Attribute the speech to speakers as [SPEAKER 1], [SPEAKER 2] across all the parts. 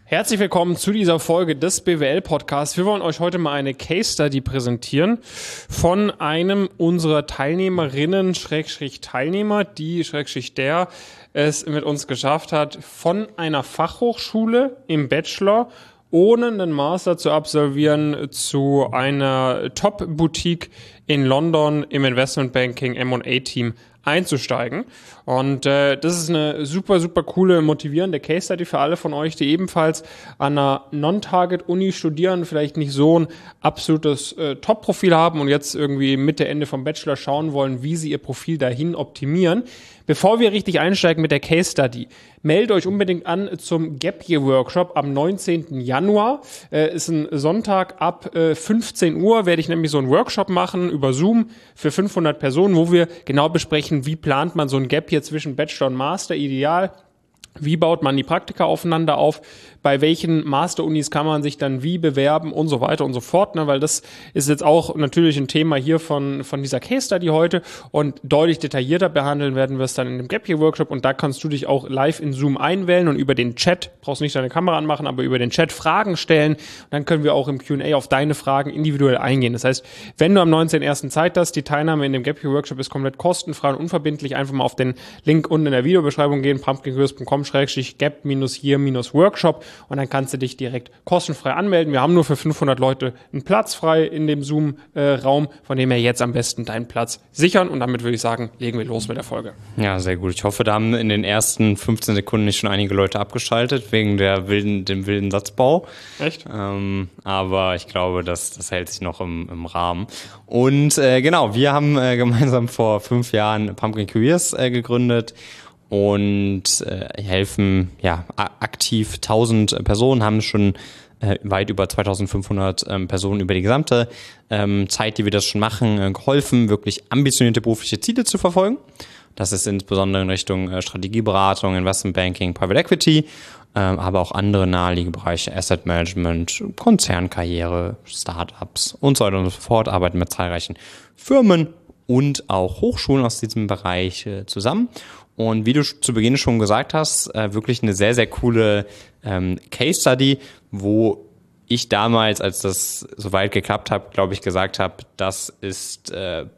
[SPEAKER 1] Herzlich willkommen zu dieser Folge des BWL-Podcasts. Wir wollen euch heute mal eine Case Study präsentieren von einem unserer Teilnehmerinnen, Teilnehmer, der es mit uns geschafft hat, von einer Fachhochschule im Bachelor ohne einen Master zu absolvieren zu einer Top-Boutique in London im Investmentbanking M&A-Team einzusteigen. Und das ist eine super, super coole, motivierende Case Study für alle von euch, die ebenfalls an einer Non-Target-Uni studieren, vielleicht nicht so ein absolutes Top-Profil haben und jetzt irgendwie Mitte, Ende vom Bachelor schauen wollen, wie sie ihr Profil dahin optimieren. Bevor wir richtig einsteigen mit der Case Study, meldet euch unbedingt an zum Gap Year Workshop am 19. Januar. Ist ein Sonntag ab 15 Uhr, werde ich nämlich so einen Workshop machen über Zoom für 500 Personen, wo wir genau besprechen, wie plant man so ein Gap Year zwischen Bachelor und Master ideal. Wie baut man die Praktika aufeinander auf? Bei welchen Master-Unis kann man sich dann wie bewerben und so weiter und so fort, ne? Weil das ist jetzt auch natürlich ein Thema hier von dieser Case-Study heute und deutlich detaillierter behandeln werden wir es dann in dem Gap Year Workshop und da kannst du dich auch live in Zoom einwählen und über den Chat, brauchst nicht deine Kamera anmachen, aber über den Chat Fragen stellen und dann können wir auch im Q&A auf deine Fragen individuell eingehen. Das heißt, wenn du am 19.01. Zeit hast, die Teilnahme in dem Gap Year Workshop ist komplett kostenfrei und unverbindlich, einfach mal auf den Link unten in der Videobeschreibung gehen, pumpkinkurs.com/gap-workshop und dann kannst du dich direkt kostenfrei anmelden. Wir haben nur für 500 Leute einen Platz frei in dem Zoom-Raum, von dem her jetzt am besten deinen Platz sichern und damit würde ich sagen, legen wir los mit der Folge.
[SPEAKER 2] Ja, sehr gut. Ich hoffe, da haben in den ersten 15 Sekunden nicht schon einige Leute abgeschaltet, wegen dem wilden Satzbau.
[SPEAKER 1] Echt?
[SPEAKER 2] Aber ich glaube, das hält sich noch im Rahmen. Und genau, wir haben gemeinsam vor 5 Jahren Pumpkin Careers gegründet und helfen aktiv 1000 Personen, haben schon weit über 2500 Personen über die gesamte Zeit, die wir das schon machen, geholfen, wirklich ambitionierte berufliche Ziele zu verfolgen. Das ist insbesondere in Richtung Strategieberatung, Investmentbanking, Private Equity, aber auch andere naheliegende Bereiche, Asset Management, Konzernkarriere, Startups und so weiter und so fort, arbeiten mit zahlreichen Firmen und auch Hochschulen aus diesem Bereich zusammen. Und wie du zu Beginn schon gesagt hast, wirklich eine sehr, sehr coole Case Study, wo ich damals, als das soweit geklappt hat, glaube ich, gesagt habe, das ist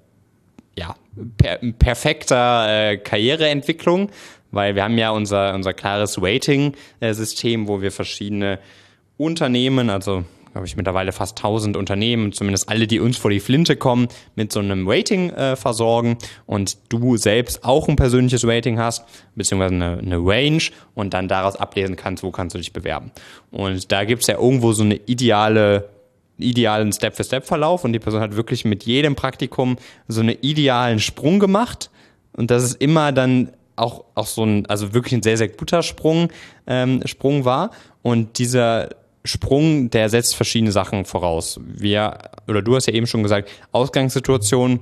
[SPEAKER 2] perfekter Karriereentwicklung, weil wir haben ja unser klares Rating-System, wo wir verschiedene Unternehmen, also glaube ich mittlerweile fast 1000 Unternehmen, zumindest alle, die uns vor die Flinte kommen, mit so einem Rating versorgen und du selbst auch ein persönliches Rating hast, beziehungsweise eine Range und dann daraus ablesen kannst, wo kannst du dich bewerben. Und da gibt es ja irgendwo so eine idealen Step-für-Step-Verlauf und die Person hat wirklich mit jedem Praktikum so einen idealen Sprung gemacht und das ist immer dann auch so also wirklich ein sehr, sehr guter Sprung war und dieser Sprung, der setzt verschiedene Sachen voraus. Du hast ja eben schon gesagt, Ausgangssituation,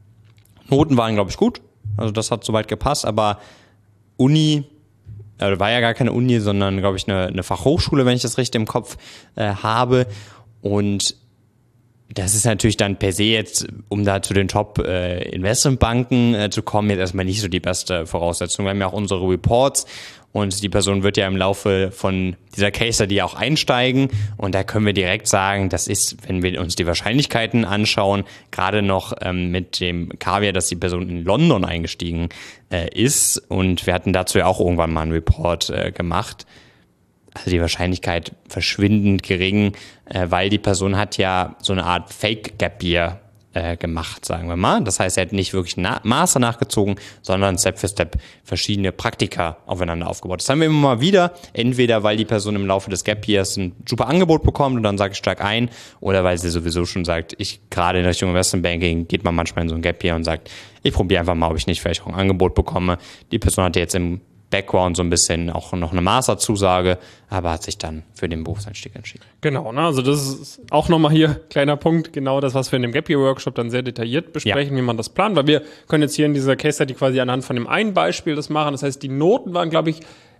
[SPEAKER 2] Noten waren, glaube ich, gut. Also das hat soweit gepasst, aber Uni, war ja gar keine Uni, sondern, glaube ich, eine Fachhochschule, wenn ich das richtig im Kopf habe. Und das ist natürlich dann per se jetzt, um da zu den Top-Investmentbanken zu kommen, jetzt erstmal nicht so die beste Voraussetzung. Wir haben ja auch unsere Reports und die Person wird ja im Laufe von dieser Case Study auch einsteigen und da können wir direkt sagen, das ist, wenn wir uns die Wahrscheinlichkeiten anschauen, gerade noch mit dem Kaviar, dass die Person in London eingestiegen ist und wir hatten dazu ja auch irgendwann mal einen Report gemacht. Also die Wahrscheinlichkeit verschwindend gering, weil die Person hat ja so eine Art Fake-Gap-Year gemacht, sagen wir mal. Das heißt, er hat nicht wirklich Master nachgezogen, sondern Step für Step verschiedene Praktika aufeinander aufgebaut. Das haben wir immer mal wieder, entweder weil die Person im Laufe des Gap Years ein super Angebot bekommt und dann sage ich stark ein, oder weil sie sowieso schon sagt, gerade in Richtung Investmentbanking geht man manchmal in so ein Gap Year und sagt, ich probiere einfach mal, ob ich nicht vielleicht auch ein Angebot bekomme. Die Person hatte jetzt im Background so ein bisschen auch noch eine Masterzusage, aber hat sich dann für den Berufseinstieg entschieden.
[SPEAKER 1] Genau, ne? Also das ist auch nochmal hier kleiner Punkt, genau das, was wir in dem Gap Year Workshop dann sehr detailliert besprechen, wie man das plant, weil wir können jetzt hier in dieser Case Study quasi anhand von dem einen Beispiel das machen. Das heißt, die Noten waren, glaube ich,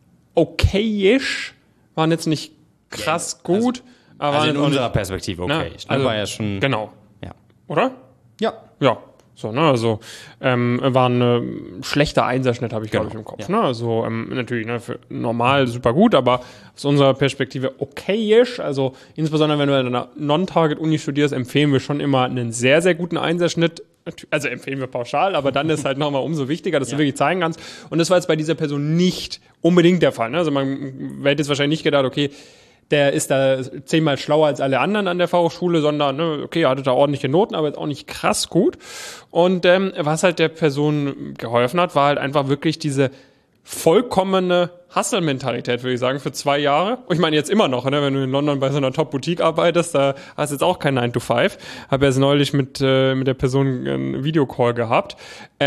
[SPEAKER 1] okayisch, waren jetzt nicht krass gut, aber
[SPEAKER 2] in unserer Perspektive okay.
[SPEAKER 1] Also,
[SPEAKER 2] war ja schon.
[SPEAKER 1] Genau.
[SPEAKER 2] Ja.
[SPEAKER 1] Oder?
[SPEAKER 2] Ja.
[SPEAKER 1] Ja. So, ne, also war ein schlechter Einserschnitt, habe ich, glaube ich, im Kopf.
[SPEAKER 2] Ja.
[SPEAKER 1] Ne? Also natürlich, ne, für normal super gut, aber aus unserer Perspektive okayisch. Also insbesondere, wenn du in einer Non-Target-Uni studierst, empfehlen wir schon immer einen sehr, sehr guten Einserschnitt. Also empfehlen wir pauschal, aber dann ist halt nochmal umso wichtiger, dass du wirklich zeigen kannst. Und das war jetzt bei dieser Person nicht unbedingt der Fall. Ne? Also man hätte jetzt wahrscheinlich nicht gedacht, okay, der ist da 10-mal schlauer als alle anderen an der Fachhochschule, sondern, ne, okay, er hatte da ordentliche Noten, aber jetzt auch nicht krass gut. Und was halt der Person geholfen hat, war halt einfach wirklich diese vollkommene Hustle-Mentalität, würde ich sagen, für 2 Jahre. Und ich meine jetzt immer noch, ne, wenn du in London bei so einer Top-Boutique arbeitest, da hast du jetzt auch kein 9 to 5. Habe jetzt neulich mit der Person einen Videocall gehabt.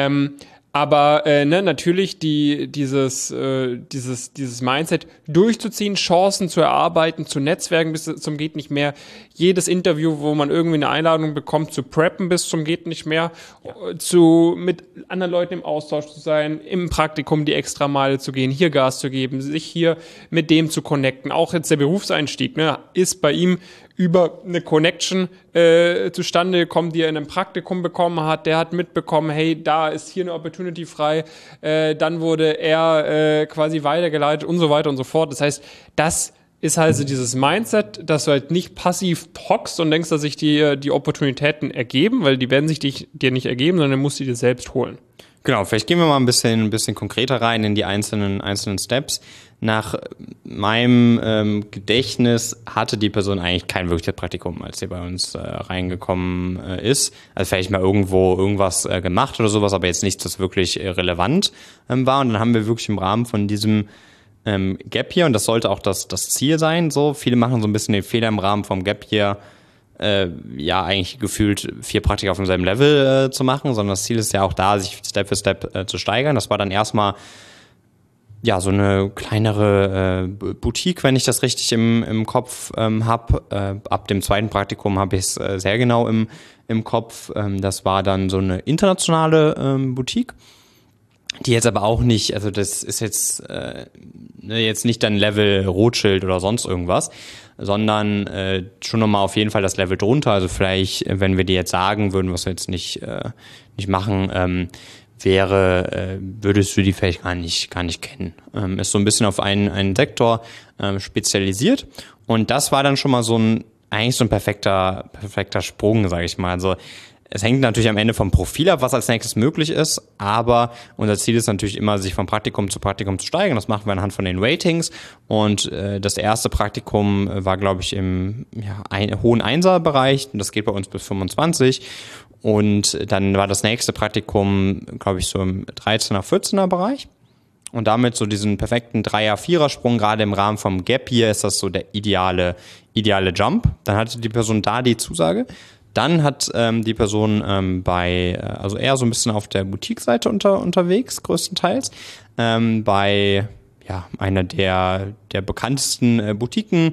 [SPEAKER 1] Aber natürlich dieses Mindset durchzuziehen, Chancen zu erarbeiten, zu netzwerken bis zum geht nicht mehr. Jedes Interview, wo man irgendwie eine Einladung bekommt, zu preppen bis zum geht nicht mehr, mit anderen Leuten im Austausch zu sein, im Praktikum die Extrameile zu gehen, hier Gas zu geben, sich hier mit dem zu connecten. Auch jetzt der Berufseinstieg, ne, ist bei ihm über eine Connection zustande gekommen, die er in einem Praktikum bekommen hat. Der hat mitbekommen, hey, da ist hier eine Opportunity frei. Dann wurde er quasi weitergeleitet und so weiter und so fort. Das heißt, das ist halt so dieses Mindset, dass du halt nicht passiv hockst und denkst, dass sich die Opportunitäten ergeben, weil die werden sich dir nicht ergeben, sondern du musst die dir selbst holen.
[SPEAKER 2] Genau, vielleicht gehen wir mal ein bisschen konkreter rein in die einzelnen Steps. Nach meinem Gedächtnis hatte die Person eigentlich kein wirkliches Praktikum, als sie bei uns reingekommen ist. Also vielleicht mal irgendwas gemacht oder sowas, aber jetzt nichts, das wirklich relevant war. Und dann haben wir wirklich im Rahmen von diesem Gap Year, und das sollte auch das Ziel sein, so viele machen so ein bisschen den Fehler im Rahmen vom Gap Year, eigentlich gefühlt 4 Praktika auf demselben Level zu machen, sondern das Ziel ist ja auch da, sich Step für Step zu steigern. Das war dann erstmal so eine kleinere Boutique, wenn ich das richtig im Kopf habe. Ab dem 2. Praktikum habe ich es sehr genau im Kopf. Das war dann so eine internationale Boutique, die jetzt aber auch nicht, also das ist jetzt nicht dann Level Rothschild oder sonst irgendwas, sondern schon nochmal auf jeden Fall das Level drunter. Also vielleicht, wenn wir dir jetzt sagen würden, was wir jetzt nicht machen, würdest du die vielleicht gar nicht kennen. Ist so ein bisschen auf einen Sektor spezialisiert. Und das war dann schon mal eigentlich so ein perfekter Sprung, sage ich mal. Also es hängt natürlich am Ende vom Profil ab, was als nächstes möglich ist, aber unser Ziel ist natürlich immer, sich von Praktikum zu Praktikum zu steigern. Das machen wir anhand von den Ratings. Und das erste Praktikum war, glaube ich, im hohen Einser-Bereich. Das geht bei uns bis 25. Und dann war das nächste Praktikum, glaube ich, so im 13er, 14er Bereich. Und damit so diesen perfekten 3er, 4er Sprung, gerade im Rahmen vom Gap Year, ist das so der ideale Jump. Dann hatte die Person da die Zusage. Dann hat die Person also eher so ein bisschen auf der Boutique-Seite unterwegs, größtenteils, bei einer der bekanntesten Boutiquen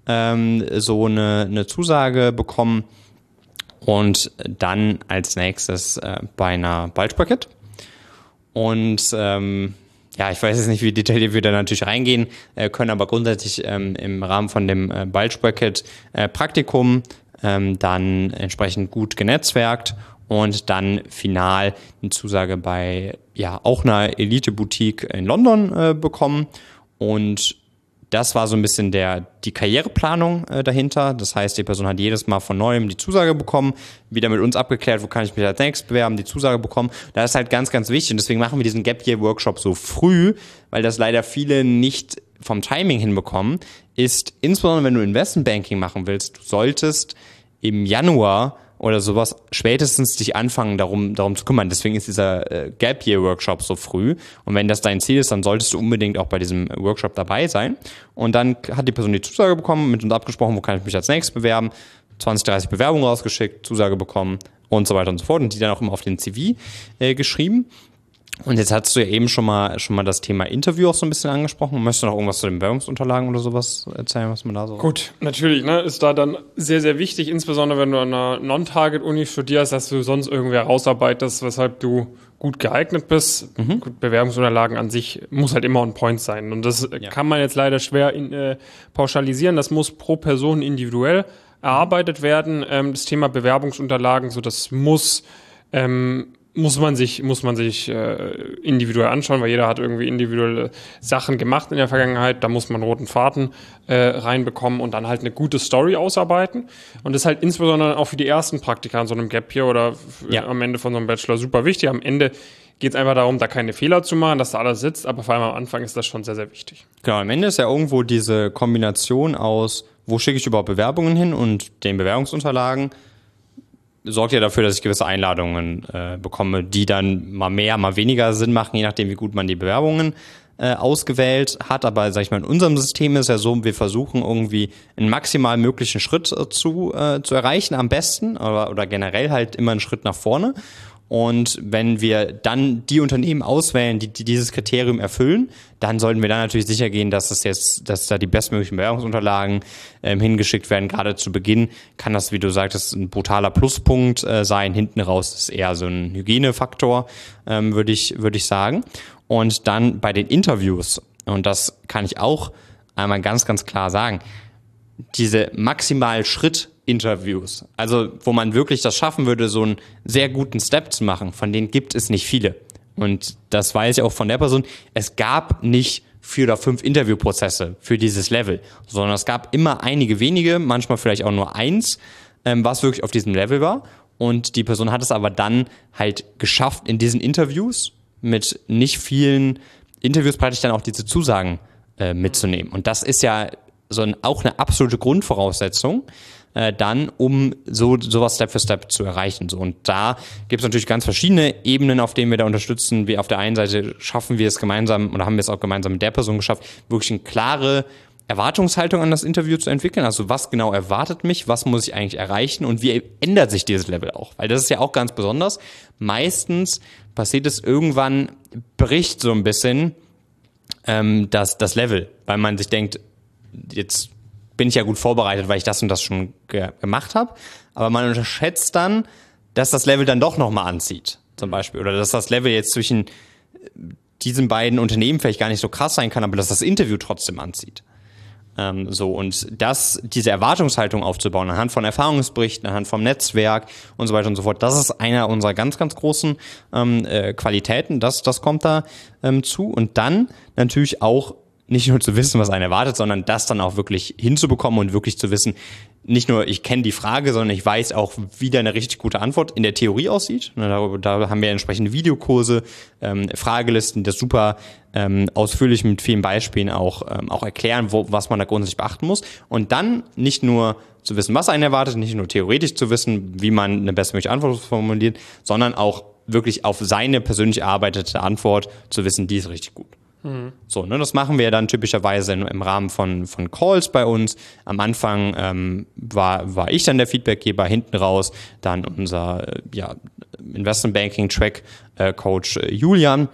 [SPEAKER 2] so eine Zusage bekommen. Und dann als nächstes bei einer Bulge Bracket. Und ich weiß jetzt nicht, wie detailliert wir da natürlich reingehen können, aber grundsätzlich im Rahmen von dem Bulge Bracket Praktikum dann entsprechend gut genetzwerkt und dann final eine Zusage bei auch einer Elite-Boutique in London bekommen. Und das war so ein bisschen die Karriereplanung dahinter. Das heißt, die Person hat jedes Mal von Neuem die Zusage bekommen, wieder mit uns abgeklärt, wo kann ich mich als nächstes bewerben, die Zusage bekommen. Das ist halt ganz, ganz wichtig. Und deswegen machen wir diesen Gap Year Workshop so früh, weil das leider viele nicht vom Timing hinbekommen, ist insbesondere, wenn du Investmentbanking machen willst, du solltest im Januar oder sowas spätestens dich anfangen, darum zu kümmern. Deswegen ist dieser Gap Year Workshop so früh. Und wenn das dein Ziel ist, dann solltest du unbedingt auch bei diesem Workshop dabei sein. Und dann hat die Person die Zusage bekommen, mit uns abgesprochen, wo kann ich mich als nächstes bewerben, 20, 30 Bewerbungen rausgeschickt, Zusage bekommen und so weiter und so fort. Und die dann auch immer auf den CV geschrieben. Und jetzt hast du ja eben schon mal das Thema Interview auch so ein bisschen angesprochen. Möchtest du noch irgendwas zu den Bewerbungsunterlagen oder sowas erzählen, was man da so...
[SPEAKER 1] Gut, natürlich, ne, ist da dann sehr, sehr wichtig, insbesondere wenn du an einer Non-Target-Uni studierst, dass du sonst irgendwer rausarbeitest, weshalb du gut geeignet bist. Gut, Bewerbungsunterlagen an sich muss halt immer on point sein. Und das kann man jetzt leider schwer pauschalisieren. Das muss pro Person individuell erarbeitet werden. Das Thema Bewerbungsunterlagen, so das muss muss man sich individuell anschauen, weil jeder hat irgendwie individuelle Sachen gemacht in der Vergangenheit. Da muss man roten Faden reinbekommen und dann halt eine gute Story ausarbeiten. Und das ist halt insbesondere auch für die ersten Praktika in so einem Gap Year oder am Ende von so einem Bachelor super wichtig. Am Ende geht es einfach darum, da keine Fehler zu machen, dass da alles sitzt. Aber vor allem am Anfang ist das schon sehr, sehr wichtig.
[SPEAKER 2] Genau, am Ende ist ja irgendwo diese Kombination aus, wo schicke ich überhaupt Bewerbungen hin und den Bewerbungsunterlagen, sorgt ja dafür, dass ich gewisse Einladungen bekomme, die dann mal mehr, mal weniger Sinn machen, je nachdem, wie gut man die Bewerbungen ausgewählt hat. Aber sag ich mal, in unserem System ist ja so, wir versuchen irgendwie einen maximal möglichen Schritt zu erreichen, am besten, oder generell halt immer einen Schritt nach vorne. Und wenn wir dann die Unternehmen auswählen, die dieses Kriterium erfüllen, dann sollten wir dann natürlich sicher gehen, dass da die bestmöglichen Bewerbungsunterlagen hingeschickt werden. Gerade zu Beginn kann das, wie du sagtest, ein brutaler Pluspunkt sein. Hinten raus ist eher so ein Hygienefaktor, würde ich sagen. Und dann bei den Interviews, und das kann ich auch einmal ganz, ganz klar sagen, diese maximal Schritt-Interviews, also wo man wirklich das schaffen würde, so einen sehr guten Step zu machen, von denen gibt es nicht viele. Und das weiß ich auch von der Person, es gab nicht 4 oder 5 Interviewprozesse für dieses Level, sondern es gab immer einige wenige, manchmal vielleicht auch nur 1, was wirklich auf diesem Level war. Und die Person hat es aber dann halt geschafft, in diesen Interviews mit nicht vielen Interviews praktisch dann auch diese Zusagen mitzunehmen. Und das ist ja auch eine absolute Grundvoraussetzung, dann, um sowas Step für Step zu erreichen. So. Und da gibt es natürlich ganz verschiedene Ebenen, auf denen wir da unterstützen. Wie auf der einen Seite schaffen wir es gemeinsam oder haben wir es auch gemeinsam mit der Person geschafft, wirklich eine klare Erwartungshaltung an das Interview zu entwickeln. Also was genau erwartet mich, was muss ich eigentlich erreichen und wie ändert sich dieses Level auch? Weil das ist ja auch ganz besonders. Meistens passiert es irgendwann, bricht so ein bisschen das Level, weil man sich denkt, jetzt bin ich ja gut vorbereitet, weil ich das und das schon gemacht habe. Aber man unterschätzt dann, dass das Level dann doch nochmal anzieht, zum Beispiel. Oder dass das Level jetzt zwischen diesen beiden Unternehmen vielleicht gar nicht so krass sein kann, aber dass das Interview trotzdem anzieht. Und diese Erwartungshaltung aufzubauen, anhand von Erfahrungsberichten, anhand vom Netzwerk und so weiter und so fort, das ist einer unserer ganz, ganz großen Qualitäten. Das kommt da zu. Und dann natürlich auch nicht nur zu wissen, was einen erwartet, sondern das dann auch wirklich hinzubekommen und wirklich zu wissen, nicht nur ich kenne die Frage, sondern ich weiß auch, wie da eine richtig gute Antwort in der Theorie aussieht. Da haben wir entsprechende Videokurse, Fragelisten, die das super ausführlich mit vielen Beispielen auch erklären, was man da grundsätzlich beachten muss. Und dann nicht nur zu wissen, was einen erwartet, nicht nur theoretisch zu wissen, wie man eine bestmögliche Antwort formuliert, sondern auch wirklich auf seine persönlich erarbeitete Antwort zu wissen, die ist richtig gut. So, das machen wir dann typischerweise im Rahmen von Calls bei uns. Am Anfang war ich dann der Feedbackgeber, hinten raus dann unser Investment Banking Track Coach Julian.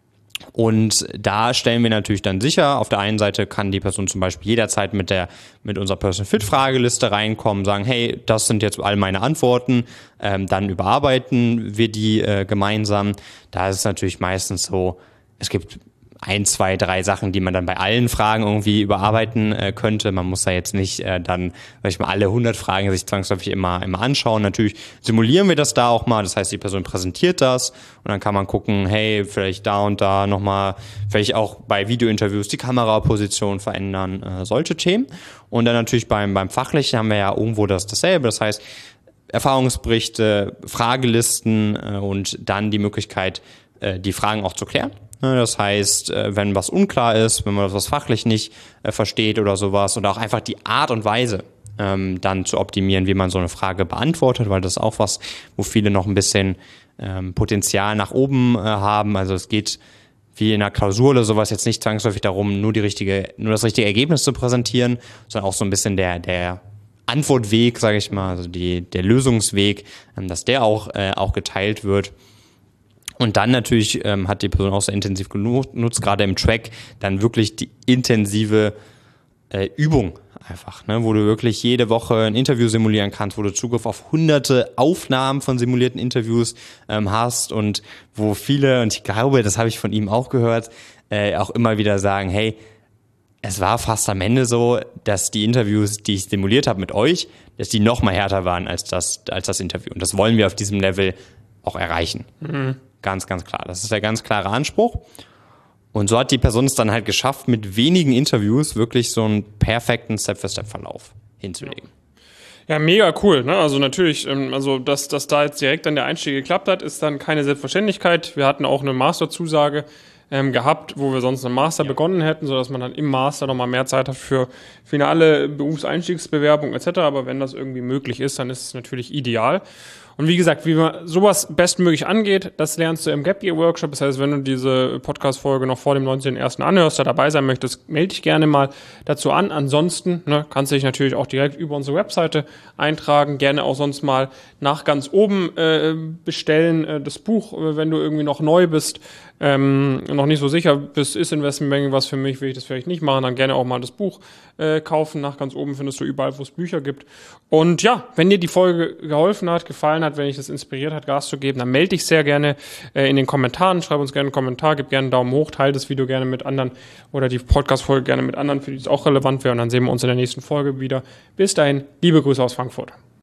[SPEAKER 2] Und da stellen wir natürlich dann sicher, auf der einen Seite kann die Person zum Beispiel jederzeit mit unserer Personal Fit Frageliste reinkommen, sagen, hey, das sind jetzt all meine Antworten, dann überarbeiten wir die gemeinsam. Da ist es natürlich meistens so, es gibt 1, 2, 3 Sachen, die man dann bei allen Fragen irgendwie überarbeiten könnte. Man muss da jetzt nicht dann, alle 100 Fragen sich zwangsläufig immer anschauen. Natürlich simulieren wir das da auch mal. Das heißt, die Person präsentiert das und dann kann man gucken, hey, vielleicht da und da nochmal, vielleicht auch bei Videointerviews die Kameraposition verändern, solche Themen. Und dann natürlich beim Fachlichen haben wir ja irgendwo dasselbe. Das heißt, Erfahrungsberichte, Fragelisten und dann die Möglichkeit, die Fragen auch zu klären. Das heißt, wenn was unklar ist, wenn man was fachlich nicht versteht oder sowas oder auch einfach die Art und Weise dann zu optimieren, wie man so eine Frage beantwortet, weil das ist auch was, wo viele noch ein bisschen Potenzial nach oben haben. Also es geht wie in einer Klausur oder sowas jetzt nicht zwangsläufig darum, nur das richtige Ergebnis zu präsentieren, sondern auch so ein bisschen der Antwortweg, sage ich mal, also der Lösungsweg, dass der auch geteilt wird. Und dann natürlich hat die Person auch sehr intensiv genutzt, gerade im Track, dann wirklich die intensive Übung einfach, wo du wirklich jede Woche ein Interview simulieren kannst, wo du Zugriff auf hunderte Aufnahmen von simulierten Interviews hast und wo viele, und ich glaube, das habe ich von ihm auch gehört, auch immer wieder sagen, hey, es war fast am Ende so, dass die Interviews, die ich simuliert habe mit euch, dass die noch mal härter waren als das Interview. Und das wollen wir auf diesem Level auch erreichen. Ganz, ganz klar. Das ist der ganz klare Anspruch. Und so hat die Person es dann halt geschafft, mit wenigen Interviews wirklich so einen perfekten Step-für-Step-Verlauf hinzulegen.
[SPEAKER 1] Ja, mega cool. Ne? Also natürlich, also dass da jetzt direkt dann der Einstieg geklappt hat, ist dann keine Selbstverständlichkeit. Wir hatten auch eine Masterzusage gehabt, wo wir sonst einen Master begonnen hätten, sodass man dann im Master nochmal mehr Zeit hat für finale Berufseinstiegsbewerbung etc. Aber wenn das irgendwie möglich ist, dann ist es natürlich ideal. Und wie gesagt, wie man sowas bestmöglich angeht, das lernst du im Gap Year Workshop. Das heißt, wenn du diese Podcast-Folge noch vor dem 19.01. anhörst, da dabei sein möchtest, melde dich gerne mal dazu an. Ansonsten kannst du dich natürlich auch direkt über unsere Webseite eintragen. Gerne auch sonst mal nach ganz oben bestellen, das Buch, wenn du irgendwie noch neu bist, noch nicht so sicher bist, ist Investmentbanking was für mich, will ich das vielleicht nicht machen, dann gerne auch mal das Buch kaufen. Nach ganz oben findest du überall, wo es Bücher gibt. Und ja, wenn dir die Folge geholfen hat, gefallen hat, wenn dich das inspiriert hat, Gas zu geben, dann melde dich sehr gerne in den Kommentaren, schreib uns gerne einen Kommentar, gib gerne einen Daumen hoch, teile das Video gerne mit anderen oder die Podcast-Folge gerne mit anderen, für die es auch relevant wäre. Und dann sehen wir uns in der nächsten Folge wieder. Bis dahin, liebe Grüße aus Frankfurt.